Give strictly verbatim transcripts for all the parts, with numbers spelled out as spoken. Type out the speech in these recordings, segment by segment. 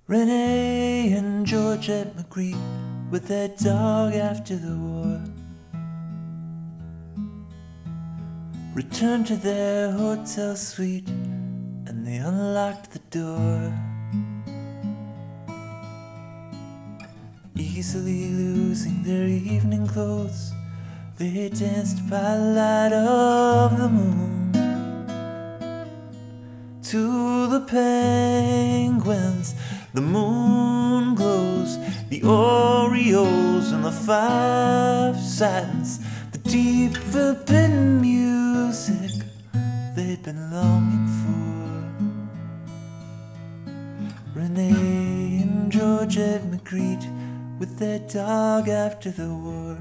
Renee and Georgette Magritte with their dog after the war returned to their hotel suite and they unlocked the door. Easily losing their evening clothes, they danced by the light of the moon to the penguins. The moon glows, the Orioles and the five satins, the deep forbidden music they'd been longing for. Renee and Georgette Magritte with their dog after the war.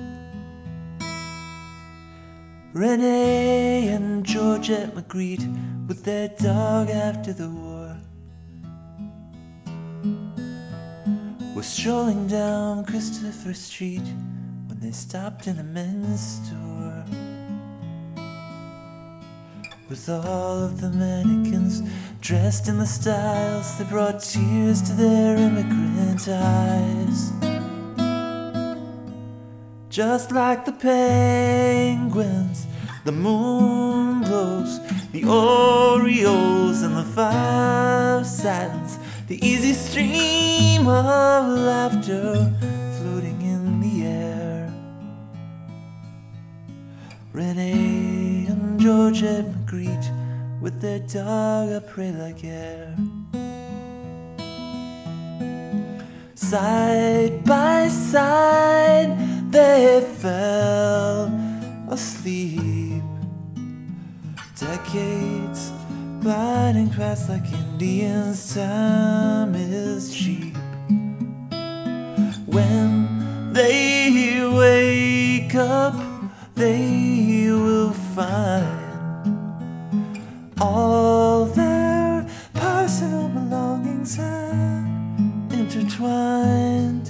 Renee and Georgette Magritte with their dog after the war were strolling down Christopher Street when they stopped in a men's store with all of the mannequins dressed in the styles that brought tears to their immigrant eyes. Just like the penguins, the moon glows, the Orioles and the five satins, the easy stream of laughter floating in the air. Renee and Georgette Magritte with their dog a prey like air. Side by side they fell asleep. Decades gliding past like Indians, time is cheap. When they wake up, they will find all their personal belongings are intertwined.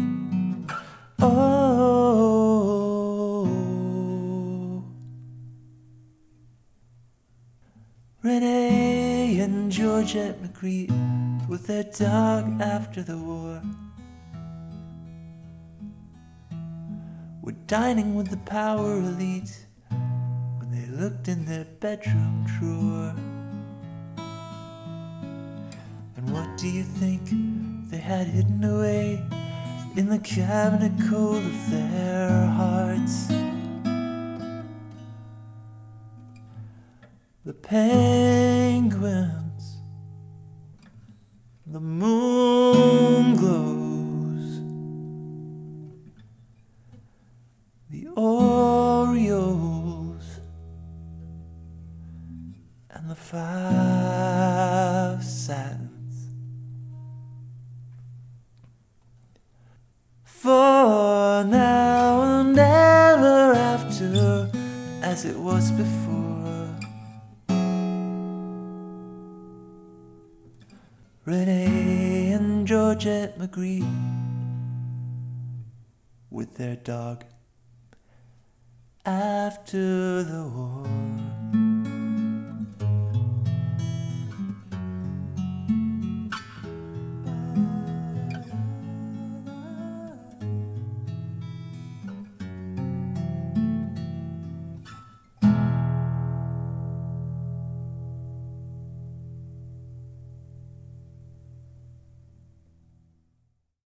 Oh, Renee and Georgette Magritte with their dog after the war were dining with the power elite when they looked in their bedroom drawer. And what do you think they had hidden away in the cabinet cold of their hearts? The penguins, the moon glows, the Orioles and the five satins. For now and ever after, as it was before. Renee and Georgette Magritte with their dog after the war.